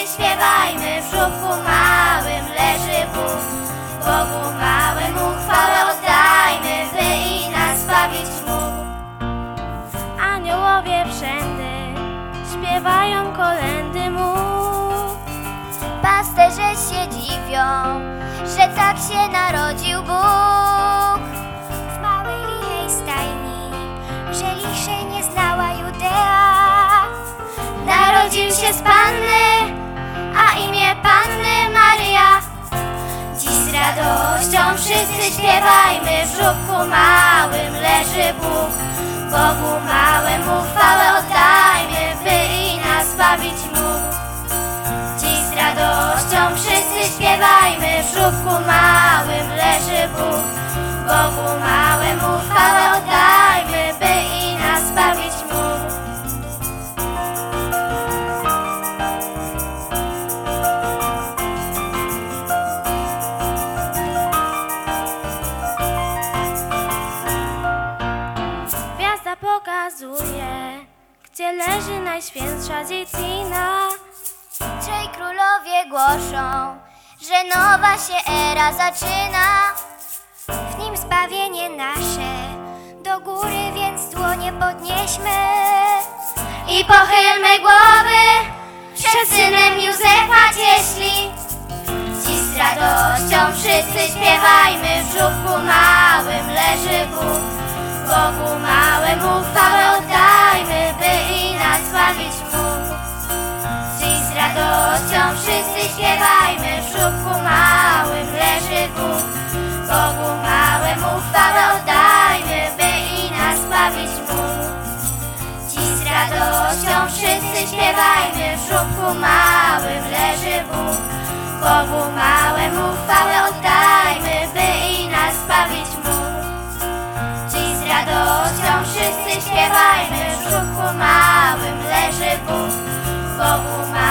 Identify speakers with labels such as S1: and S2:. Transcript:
S1: śpiewajmy, w żłobku małym leży Bóg. Bogu małemu chwałę oddajmy, by i nas bawić mógł.
S2: Aniołowie wszędy śpiewają kolędy mu.
S1: Pasterze się dziwią, że tak się narodził Bóg.
S3: W małej lichej stajni, że lichszej nie znała Judea.
S1: Narodził się z Panny, a imię Panny Maryja. Dziś z radością wszyscy śpiewajmy, w żłobku małym leży Bóg. Bogu małemu chwałę oddajmy, by i nas bawić mógł. Dziś z radością wszyscy śpiewajmy, w żłobku małym leży Bóg. Bogu małemu chwałę oddajmy, by i nas bawić mógł.
S2: Gwiazda pokazuje, gdzie leży najświętsza dziecina.
S1: Trzej królowie głoszą, że nowa się era zaczyna.
S3: W nim zbawienie nasze, do góry więc dłonie podnieśmy.
S1: I pochylmy głowy przed synem Józefa cieśli. Dziś z radością wszyscy śpiewajmy, w żłobku małym leży Bóg. Bogu małemu chwałę oddajmy, by i nas bawić mógł. Dziś z radością wszyscy śpiewajmy, w żłobku małym leży Bóg. Bogu małemu chwałę oddajmy, by i nas bawić mógł. Dziś z radością wszyscy śpiewajmy, w żłobku małym leży Bóg. Bogu małemu chwałę oddajmy, by i nas bawić mógł. Dziś z radością wszyscy śpiewajmy, w żłobku małym leży Bóg. Bogu